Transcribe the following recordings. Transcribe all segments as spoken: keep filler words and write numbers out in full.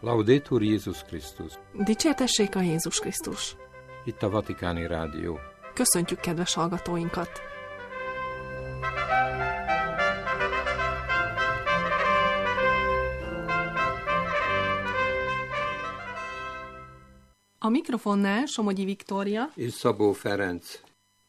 Laudetur Jézus Krisztus! Dicsértessék a Jézus Krisztus! Itt a Vatikáni Rádió. Köszöntjük kedves hallgatóinkat! A mikrofonnál Somogyi Viktória és Szabó Ferenc.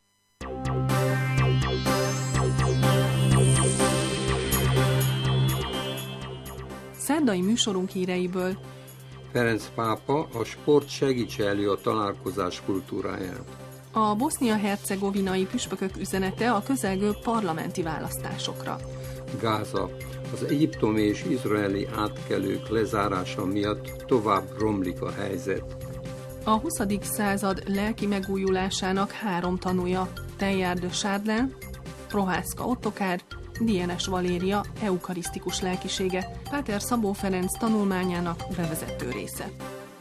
Szerdai műsorunk híreiből. Ferenc pápa: a sport segítse elő a találkozás kultúráját. A bosznia-hercegovinai püspökök üzenete a közelgő parlamenti választásokra. Gáza: az egyiptomi és izraeli átkelők lezárása miatt tovább romlik a helyzet. A huszadik század lelki megújulásának három tanúja: Teilhard de Chardin, Prohászka Ottokár, Dienes Valéria eukarisztikus lelkisége, Páter Szabó Ferenc tanulmányának bevezető része.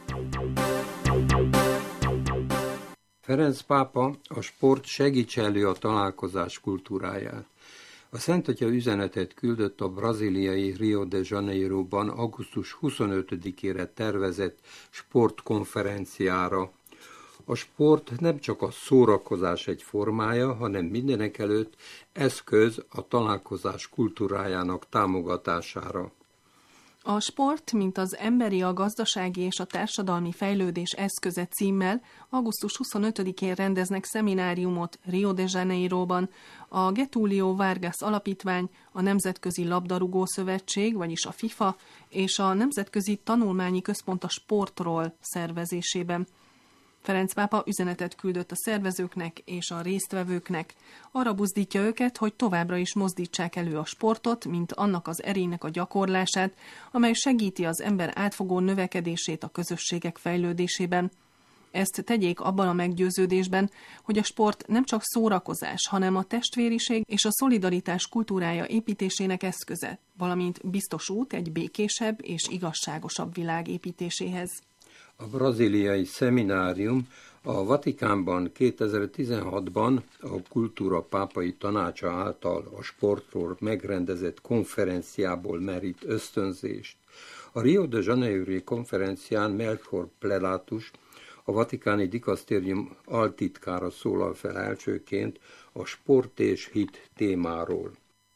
Ferenc pápa: a sport segítse elő a találkozás kultúráját. A Szent Atya üzenetet küldött a brazíliai Rio de Janeiroban augusztus huszonötödikére tervezett sportkonferenciára. A sport nem csak a szórakozás egy formája, hanem mindenekelőtt eszköz a találkozás kultúrájának támogatására. A sport, mint az emberi, a gazdasági és a társadalmi fejlődés eszköze címmel augusztus huszonötödikén rendeznek szemináriumot Rio de Janeiroban. A Getúlio Vargas Alapítvány, a Nemzetközi Labdarúgó Szövetség, vagyis a FIFA, és a Nemzetközi Tanulmányi Központ a sportról szervezésében. Ferenc pápa üzenetet küldött a szervezőknek és a résztvevőknek. Arra buzdítja őket, hogy továbbra is mozdítsák elő a sportot, mint annak az erének a gyakorlását, amely segíti az ember átfogó növekedését a közösségek fejlődésében. Ezt tegyék abban a meggyőződésben, hogy a sport nem csak szórakozás, hanem a testvériség és a szolidaritás kultúrája építésének eszköze, valamint biztos út egy békésebb és igazságosabb világ építéséhez. A brazíliai szeminárium a Vatikánban kétezer-tizenhatban a Kultúra Pápai Tanácsa által a sportról megrendezett konferenciából merít ösztönzést. A Rio de Janeiro konferencián Melchior Plelátus, a vatikáni dikasztérium altitkára szólal fel elsőként a sport és hit témáról.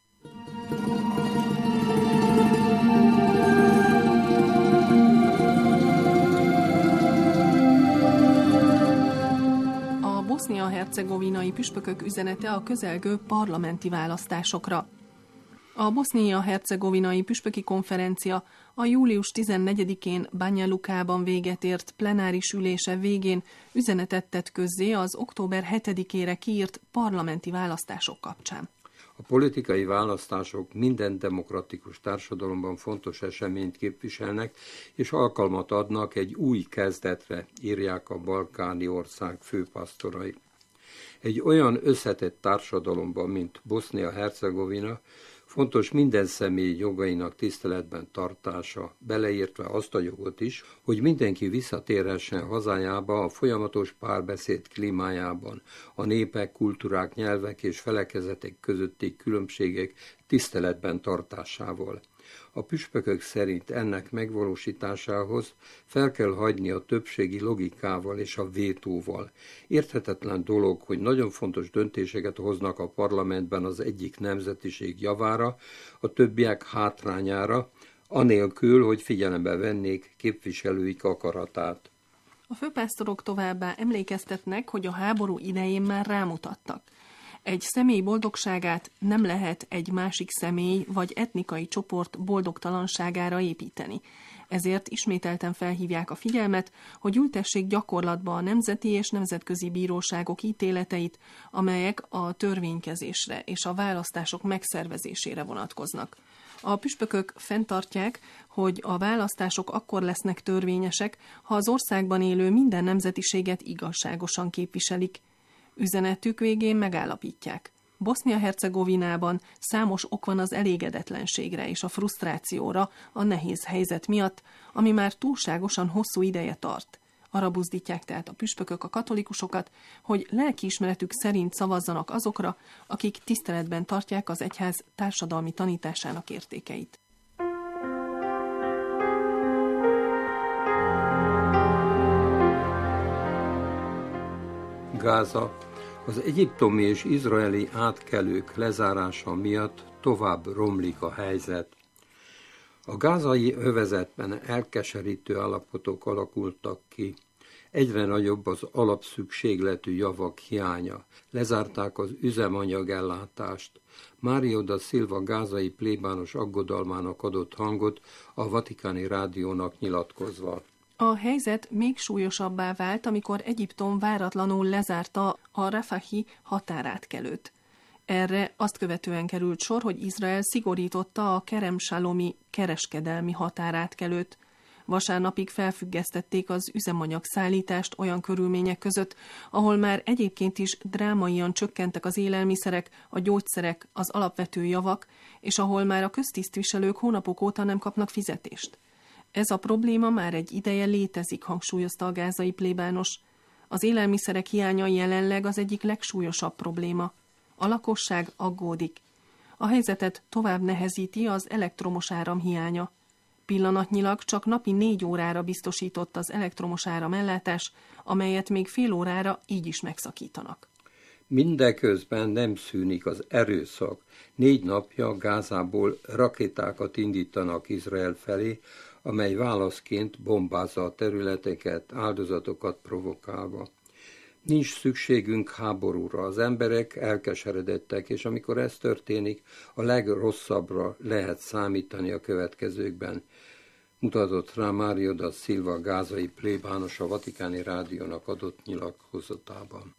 A bosznia-hercegovinai püspökök üzenete a közelgő parlamenti választásokra. A bosznia-hercegovinai püspöki konferencia a július tizennegyedikén Banja Lukában véget ért plenáris ülése végén üzenetet tett közzé az október hetedikére kiírt parlamenti választások kapcsán. A politikai választások minden demokratikus társadalomban fontos eseményt képviselnek, és alkalmat adnak egy új kezdetre, írják a balkáni ország főpasztorai. Egy olyan összetett társadalomban, mint Bosznia-Hercegovina, fontos minden személy jogainak tiszteletben tartása, beleértve azt a jogot is, hogy mindenki visszatérhessen hazájába a folyamatos párbeszéd klímájában, a népek, kultúrák, nyelvek és felekezetek közötti különbségek tiszteletben tartásával. A püspökök szerint ennek megvalósításához fel kell hagyni a többségi logikával és a vétóval. Érthetetlen dolog, hogy nagyon fontos döntéseket hoznak a parlamentben az egyik nemzetiség javára, a többiek hátrányára, anélkül, hogy figyelembe vennék képviselőik akaratát. A főpásztorok továbbá emlékeztetnek, hogy a háború idején már rámutattak. Egy személy boldogságát nem lehet egy másik személy vagy etnikai csoport boldogtalanságára építeni. Ezért ismételten felhívják a figyelmet, hogy ültessék gyakorlatba a nemzeti és nemzetközi bíróságok ítéleteit, amelyek a törvénykezésre és a választások megszervezésére vonatkoznak. A püspökök fenntartják, hogy a választások akkor lesznek törvényesek, ha az országban élő minden nemzetiséget igazságosan képviselik. Üzenetük végén megállapítják: Bosznia-Hercegovinában számos ok van az elégedetlenségre és a frusztrációra a nehéz helyzet miatt, ami már túlságosan hosszú ideje tart. Arra buzdítják tehát a püspökök a katolikusokat, hogy lelkiismeretük szerint szavazzanak azokra, akik tiszteletben tartják az egyház társadalmi tanításának értékeit. Gáza az egyiptomi és izraeli átkelők lezárása miatt tovább romlik a helyzet. A gázai övezetben elkeserítő állapotok alakultak ki. Egyre nagyobb az alapszükségletű javak hiánya. Lezárták az üzemanyagellátást. Mário da Silva gázai plébános aggodalmának adott hangot a Vatikáni Rádiónak nyilatkozva. A helyzet még súlyosabbá vált, amikor Egyiptom váratlanul lezárta a Rafahi határátkelőt. Erre azt követően került sor, hogy Izrael szigorította a Kerem Salomi kereskedelmi határátkelőt. Vasárnapig felfüggesztették az üzemanyag szállítást olyan körülmények között, ahol már egyébként is drámaian csökkentek az élelmiszerek, a gyógyszerek, az alapvető javak, és ahol már a köztisztviselők hónapok óta nem kapnak fizetést. Ez a probléma már egy ideje létezik, hangsúlyozta a gázai plébános. Az élelmiszerek hiánya jelenleg az egyik legsúlyosabb probléma. A lakosság aggódik. A helyzetet tovább nehezíti az elektromos áram hiánya. Pillanatnyilag csak napi négy órára biztosított az elektromos áramellátás, amelyet még fél órára így is megszakítanak. Mindeközben nem szűnik az erőszak. Négy napja Gázából rakétákat indítanak Izrael felé, amely válaszként bombázza a területeket, áldozatokat provokálva. Nincs szükségünk háborúra, az emberek elkeseredettek, és amikor ez történik, a legrosszabbra lehet számítani a következőkben, mutatott rá Mário da Silva gázai plébános a Vatikáni Rádiónak adott nyilatkozatában.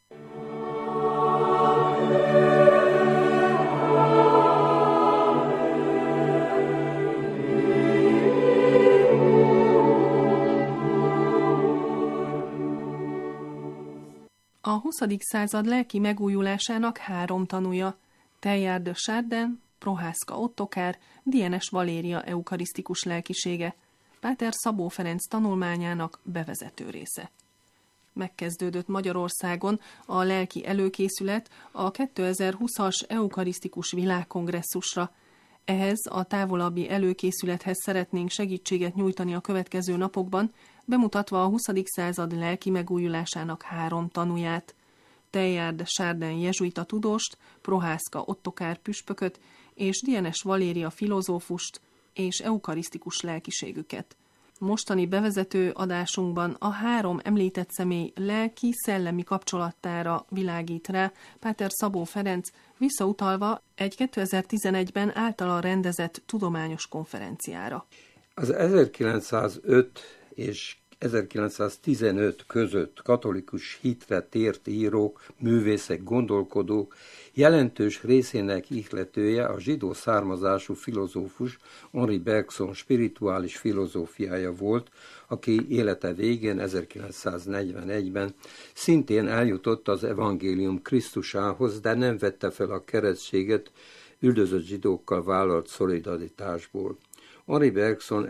A huszadik század lelki megújulásának három tanúja, Teilhard de Chardin, Prohászka Ottokár, Dienes Valéria eukarisztikus lelkisége, Páter Szabó Ferenc tanulmányának bevezető része. Megkezdődött Magyarországon a lelki előkészület a kétezer-húszas eukarisztikus világkongresszusra. Ehhez a távolabbi előkészülethez szeretnénk segítséget nyújtani a következő napokban, bemutatva a huszadik század lelki megújulásának három tanúját, Teilhard de Chardin jezsuita tudóst, Prohászka Ottokár püspököt és Dienes Valéria filozófust és eukarisztikus lelkiségüket. Mostani bevezető adásunkban a három említett személy lelki-szellemi kapcsolatára világít rá Páter Szabó Ferenc, visszautalva egy kétezer-tizenegyben általa rendezett tudományos konferenciára. Az ezerkilencszázöt és ezerkilencszáztizenöt között katolikus hitre tért írók, művészek, gondolkodók jelentős részének ihletője a zsidó származású filozófus Henri Bergson spirituális filozófiája volt, aki élete végén ezerkilencszáznegyvenegyben szintén eljutott az evangélium Krisztusához, de nem vette fel a keresztséget üldözött zsidókkal vállalt szolidaritásból. Henri Bergson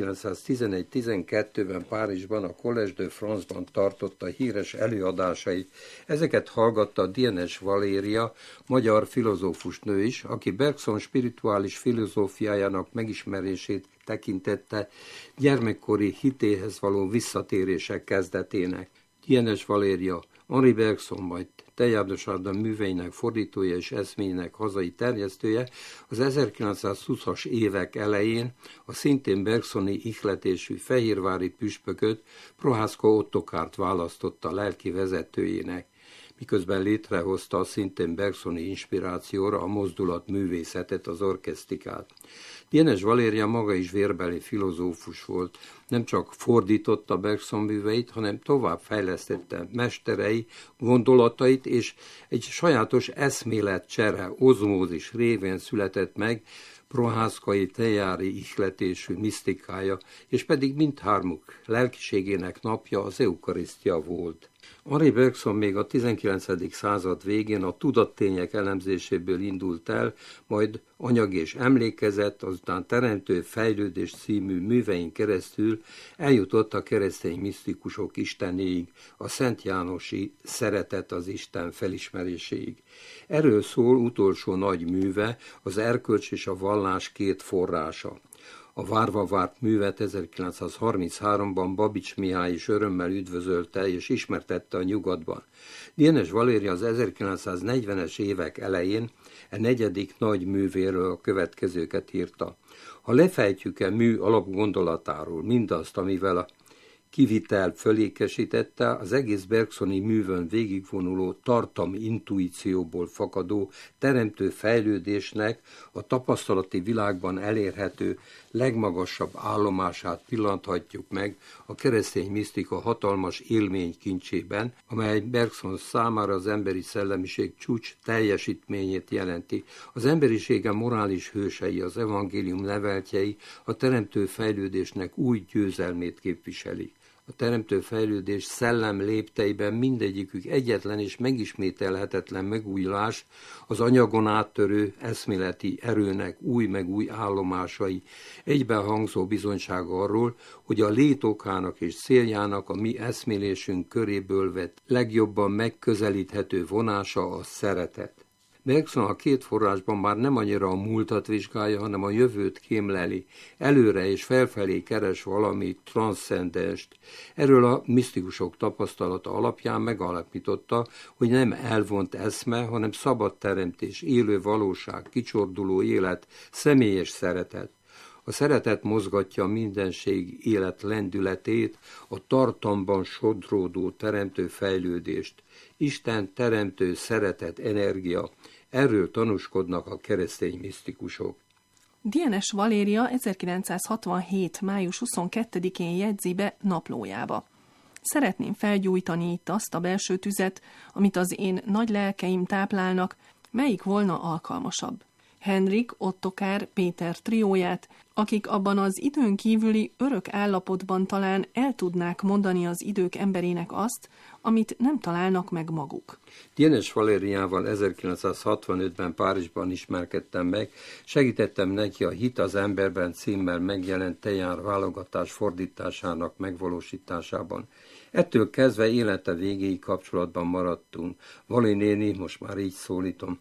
ezerkilencszáztizenegy-tizenkettőben Párizsban a Collège de France-ban tartotta híres előadásait. Ezeket hallgatta Dienes Valéria, magyar filozófus nő is, aki Bergson spirituális filozófiájának megismerését tekintette gyermekkori hitéhez való visszatérések kezdetének. Dienes Valéria, Henri Bergson, majd Teilhard de Chardin műveinek fordítója és eszméinek hazai terjesztője az ezerkilencszázhúszas évek elején a szintén bergsoni ihletésű fehérvári püspököt, Prohászka Ottokárt választotta lelki vezetőjének, miközben létrehozta a szintén bergsoni inspirációra a mozdulat művészetet, az orkesztikát. Dienes Valéria maga is vérbeli filozófus volt, nem csak fordította Bergson műveit, hanem tovább fejlesztette mesterei, gondolatait, és egy sajátos eszméletcsere, ozmózis révén született meg prohászkai teilhardi ihletésű misztikája, és pedig mindhármuk lelkiségének napja az eukarisztia volt. Henri Bergson még a tizenkilencedik század végén a tudattények elemzéséből indult el, majd Anyag és emlékezet, azután Teremtő fejlődés című művein keresztül eljutott a keresztény misztikusok istenéig, a Szent Jánosi szeretet az Isten felismeréséig. Erről szól utolsó nagy műve, az Erkölcs és a vallás két forrása. A várva várt művet ezerkilencszázharminchárom-ban Babits Mihály is örömmel üdvözölte és ismertette a nyugatban. Dienes Valéria az ezerkilencszáznegyvenes évek elején a negyedik nagy művéről a következőket írta. Ha lefejtjük-e mű alapgondolatáról mindazt, amivel a kivitel fölékesítette, az egész bergsoni művön végigvonuló tartalmi intuícióból fakadó teremtő fejlődésnek a tapasztalati világban elérhető legmagasabb állomását pillanthatjuk meg a keresztény misztika hatalmas élménykincsében, amely Bergson számára az emberi szellemiség csúcs teljesítményét jelenti. Az emberisége morális hősei, az evangélium neveltjei a teremtő fejlődésnek új győzelmét képviselik. A teremtő fejlődés szellem lépteiben mindegyikük egyetlen és megismételhetetlen megújulás, az anyagon áttörő eszméleti erőnek új meg új állomásai, egybehangzó bizonysága arról, hogy a lét okának és céljának a mi eszmélésünk köréből vett legjobban megközelíthető vonása a szeretet. Bergson a két forrásban már nem annyira a múltat vizsgálja, hanem a jövőt kémleli, előre és felfelé keres valami transzcendenst. Erről a misztikusok tapasztalata alapján megalapította, hogy nem elvont eszme, hanem szabad teremtés, élő valóság, kicsorduló élet, személyes szeretet. A szeretet mozgatja a mindenség élet lendületét, a tartalomban sodródó teremtő fejlődést. Isten teremtő szeretet energia. Erről tanúskodnak a keresztény misztikusok. Dienes Valéria ezerkilencszázhatvanhét. május huszonkettedikén jegyzi be naplójába. Szeretném felgyújtani itt azt a belső tüzet, amit az én nagy lelkeim táplálnak, melyik volna alkalmasabb. Henrik, Ottokár, Péter trióját, akik abban az időn kívüli örök állapotban talán el tudnák mondani az idők emberének azt, amit nem találnak meg maguk. Dienes Valériával ezerkilencszázhatvanötben Párizsban ismerkedtem meg, segítettem neki a Hit az emberben címmel megjelent Teilhard válogatás fordításának megvalósításában. Ettől kezdve élete végéig kapcsolatban maradtunk. Vali néni, most már így szólítom,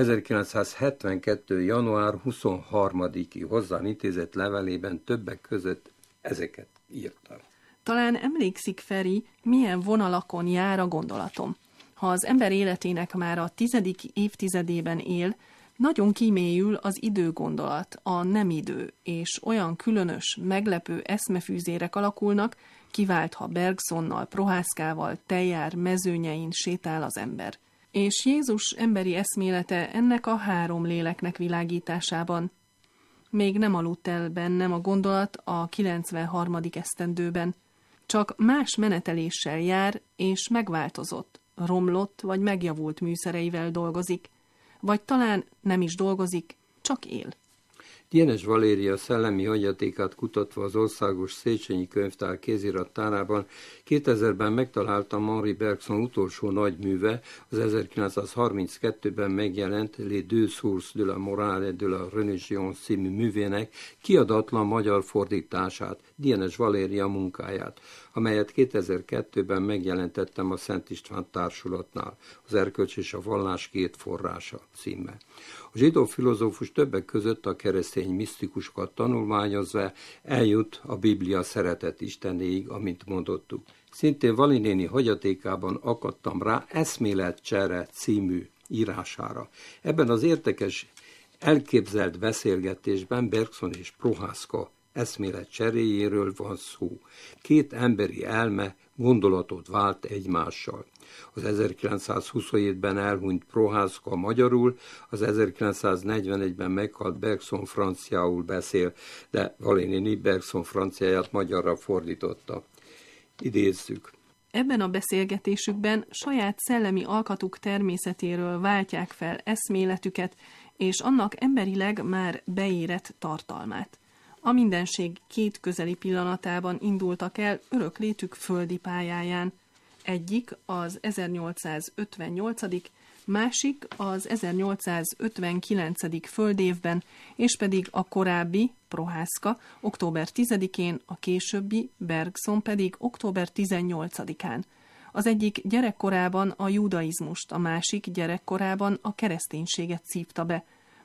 ezerkilencszázhetvenkettő. január huszonharmadiki hozzám intézett levelében többek között ezeket írta. Talán emlékszik, Feri, milyen vonalakon jár a gondolatom. Ha az ember életének már a tizedik évtizedében él, nagyon kimélyül az időgondolat, a nem idő, és olyan különös, meglepő eszmefűzérek alakulnak, kivált, ha Bergsonnal, Prohászkával, Teilhard mezőnyein sétál az ember. És Jézus emberi eszmélete ennek a három léleknek világításában. Még nem aludt el bennem a gondolat a kilencvenharmadik esztendőben, csak más meneteléssel jár, és megváltozott, romlott vagy megjavult műszereivel dolgozik, vagy talán nem is dolgozik, csak él. Dienes Valéria szellemi hagyatékát kutatva az Országos Széchenyi Könyvtár kézirattárában kétezerben megtaláltam Henri Bergson utolsó nagyműve, az ezerkilencszázharminckettőben megjelent Les deux sources de la morale et de la religion című művének kiadatlan magyar fordítását, Dienes Valéria munkáját, amelyet kétezer-kettőben megjelentettem a Szent István Társulatnál, az Erkölcs és a Vallás két forrása címmel. A zsidó filozófus többek között a keresztény misztikusokat tanulmányozva eljut a Biblia szeretet istenéig, amint mondottuk. Szintén Vali néni hagyatékában akadtam rá Eszméletcsere című írására. Ebben az érdekes elképzelt beszélgetésben Bergson és Prohászka eszmélet cseréjéről van szó. Két emberi elme gondolatot vált egymással. Az ezerkilencszázhuszonhétben elhunyt Prohászka magyarul, az ezerkilencszáznegyvenegyben meghalt Bergson franciául beszél, de Vali néni Bergson franciáját magyarra fordította. Idézzük. Ebben a beszélgetésükben saját szellemi alkatuk természetéről váltják fel eszméletüket, és annak emberileg már beérett tartalmát. A mindenség két közeli pillanatában indultak el örök létük földi pályáján. Egyik az ezernyolcszázötvennyolcadik, másik az ezernyolcszázötvenkilencedik földévben, és pedig a korábbi, Prohászka, október tizedikén, a későbbi, Bergson pedig október tizennyolcadikán. Az egyik gyerekkorában a judaizmust, a másik gyerekkorában a kereszténységet szívta be.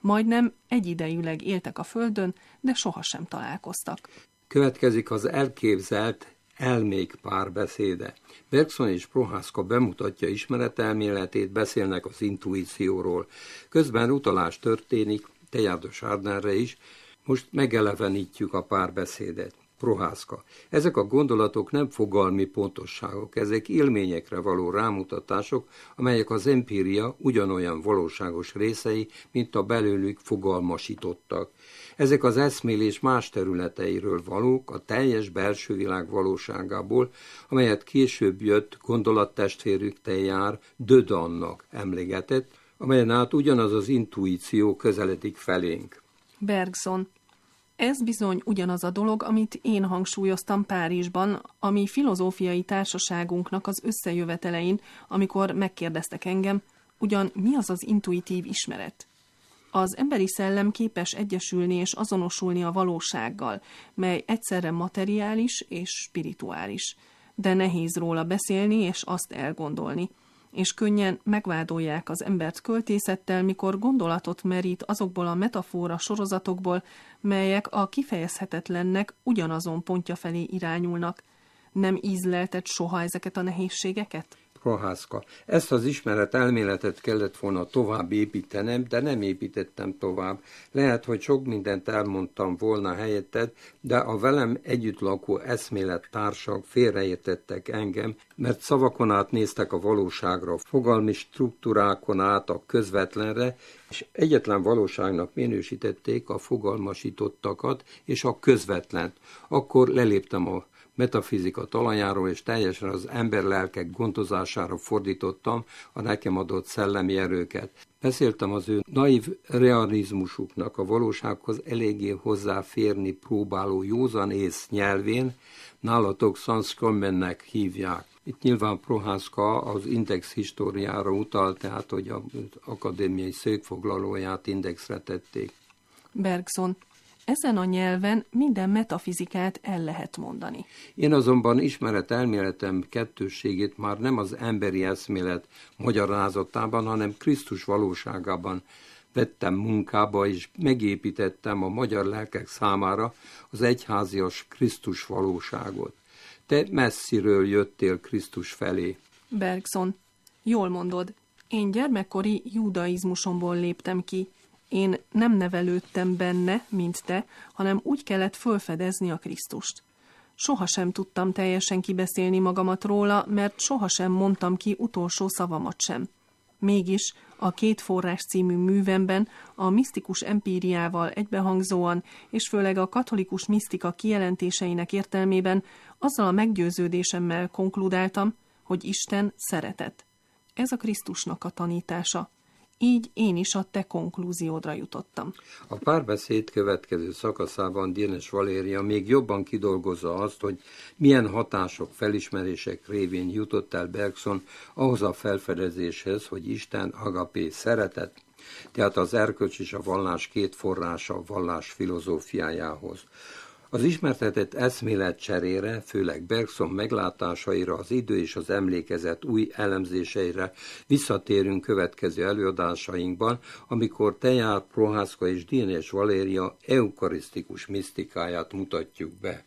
Majdnem egyidejűleg éltek a földön, de sohasem találkoztak. Következik az elképzelt elmék párbeszéde. Bergson és Prohászka bemutatja ismeretelméletét, beszélnek az intuícióról. Közben utalás történik Teilhard de Chardinre is, most megelevenítjük a párbeszédet. Prohászka. Ezek a gondolatok nem fogalmi pontosságok, ezek élményekre való rámutatások, amelyek az empíria ugyanolyan valóságos részei, mint a belőlük fogalmasítottak. Ezek az eszmélés más területeiről valók, a teljes belső világ valóságából, amelyet később jött gondolattestvérük Teilhard Dedans-nak emlegetett, amelyen át ugyanaz az intuíció közeledik felénk. Bergson. Ez bizony ugyanaz a dolog, amit én hangsúlyoztam Párizsban, a mi filozófiai társaságunknak az összejövetelein, amikor megkérdeztek engem, ugyan mi az az intuitív ismeret? Az emberi szellem képes egyesülni és azonosulni a valósággal, mely egyszerre materiális és spirituális, de nehéz róla beszélni és azt elgondolni, és könnyen megvádolják az embert költészettel, mikor gondolatot merít azokból a metafora sorozatokból, melyek a kifejezhetetlennek ugyanazon pontja felé irányulnak. Nem ízlelted soha ezeket a nehézségeket? Prohászka. Ezt az ismeret elméletet kellett volna tovább építenem, de nem építettem tovább. Lehet, hogy sok mindent elmondtam volna helyetted, de a velem együtt lakó eszmélettársak félreértettek engem, mert szavakon át néztek a valóságra, fogalmi struktúrákon át a közvetlenre, és egyetlen valóságnak minősítették a fogalmasítottakat és a közvetlent. Akkor leléptem a metafizika talajáról, és teljesen az ember lelkek gondozására fordítottam a nekem adott szellemi erőket. Beszéltem az ő naív realizmusuknak a valósághoz eléggé hozzáférni próbáló józanész nyelvén, nálatok Sans-Commennek hívják. Itt nyilván Prohászka az index históriára utal, tehát hogy az akadémiai székfoglalóját indexre tették. Bergson. Ezen a nyelven minden metafizikát el lehet mondani. Én azonban ismeret elméletem kettősségét már nem az emberi eszmélet magyarázatában, hanem Krisztus valóságában vettem munkába, és megépítettem a magyar lelkek számára az egyházias Krisztus valóságot. Te messziről jöttél Krisztus felé. Bergson, jól mondod. Én gyermekkori judaizmusomból léptem ki. Én nem nevelődtem benne, mint te, hanem úgy kellett fölfedezni a Krisztust. Sohasem tudtam teljesen kibeszélni magamat róla, mert sohasem mondtam ki utolsó szavamat sem. Mégis a Két forrás című művemben a misztikus empíriával egybehangzóan, és főleg a katolikus misztika kijelentéseinek értelmében azzal a meggyőződésemmel konkludáltam, hogy Isten szeretet. Ez a Krisztusnak a tanítása. Így én is a te konklúziódra jutottam. A párbeszéd következő szakaszában Dénes Valéria még jobban kidolgozza azt, hogy milyen hatások, felismerések révén jutott el Bergson ahhoz a felfedezéshez, hogy Isten agapé szeretet, tehát az erkölcs és a vallás két forrása a vallás filozófiájához. Az ismertetett eszmélet cserére, főleg Bergson meglátásaira, az idő és az emlékezet új elemzéseire visszatérünk következő előadásainkban, amikor Teilhard, Prohászka és Dénes Valéria eukarisztikus misztikáját mutatjuk be.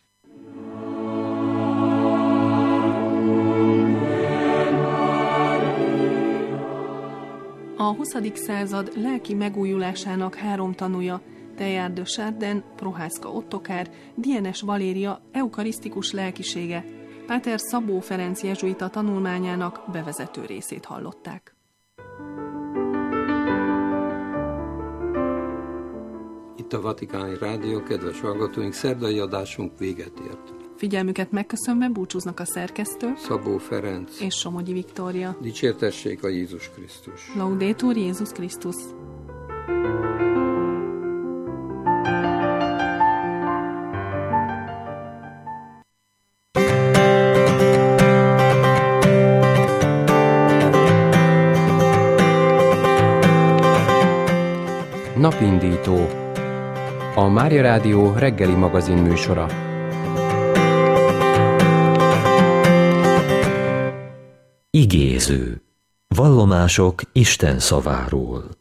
A huszadik század lelki megújulásának három tanúja, Teilhard de Chardin, Prohászka Ottokár, Dénes Valéria eukarisztikus lelkisége, Páter Szabó Ferenc jezsuita tanulmányának bevezető részét hallották. Itt a Vatikáni Rádió, kedves hallgatóink, szerdai adásunk véget ért. Figyelmüket megköszönve búcsúznak a szerkesztő, Szabó Ferenc és Somogyi Viktória. Dicsértessék a Jézus Krisztus! Laudetur Jézus Krisztus! Napindító. A Mária Rádió reggeli magazin műsora. Igéző. Vallomások Isten szaváról.